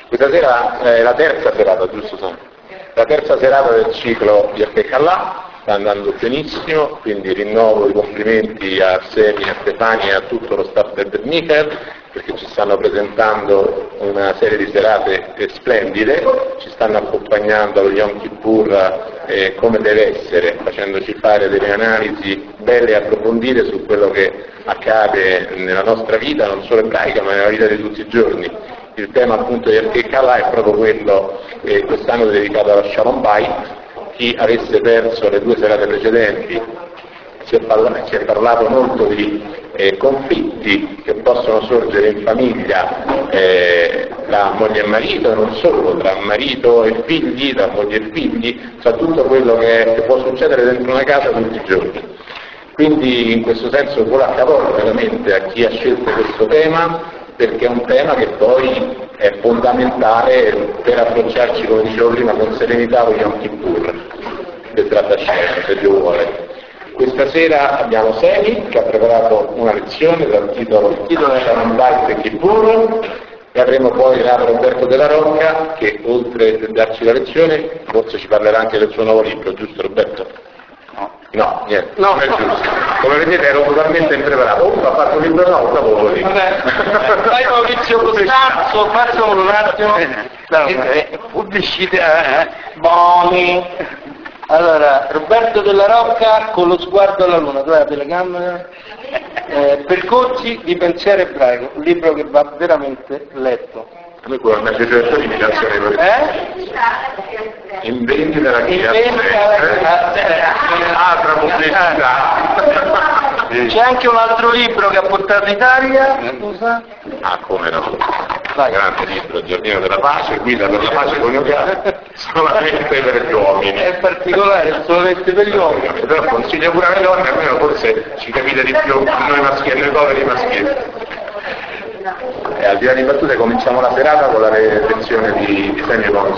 Questa sera è la terza serata, giusto Sam? La terza serata del ciclo di Archecalà, sta andando benissimo, quindi rinnovo i complimenti a Arseni, a Stefani e a tutto lo staff del Berniker, perché ci stanno presentando una serie di serate splendide, ci stanno accompagnando allo Yom Kippur come deve essere, facendoci fare delle analisi belle e approfondite su quello che accade nella nostra vita, non solo ebraica ma nella vita di tutti i giorni. Il tema appunto di Archecalà è proprio quello quest'anno dedicato alla Shalom Bait. Chi avesse perso le 2 serate precedenti si è parlato molto di conflitti che possono sorgere in famiglia tra moglie e marito, e non solo, tra marito e figli, tra moglie e figli, tra tutto quello che può succedere dentro una casa tutti i giorni. Quindi in questo senso vola a cavallo veramente a chi ha scelto questo tema, perché è un tema che poi è fondamentale per approcciarci, come dicevo prima, con serenità con Yom Kippur, che tratta scena, se Dio vuole. Questa sera abbiamo Semi che ha preparato una lezione dal titolo Shalom Bait e Kippur, e avremo poi Rav Roberto Della Rocca che oltre a darci la lezione forse ci parlerà anche del suo nuovo libro, giusto Roberto? No, niente, non è giusto. Come vedete ero totalmente impreparato. Ha fatto un libro nuovo, dopo lo dico. Dai Maurizio Costanzo, facciamolo un attimo. Pubblicità, buoni. Allora, Roberto Della Rocca con lo sguardo alla luna, dov'è la telecamera? Percorsi di pensiero ebraico, un libro che va veramente letto. A me quello è una certificazione di imitazione in vendita la altra pubblicità. C'è anche un altro libro che ha portato Italia, scusa? Ah, come no? Grande libro, Giardino della Pace, guida per la pace coniugale, solamente per gli uomini. È particolare, solamente per gli uomini. Però consiglio pure alle donne, almeno forse ci capite di più noi maschietti, noi poveri maschietti. E al di là di battute cominciamo la serata con la lezione di Semi Bonus.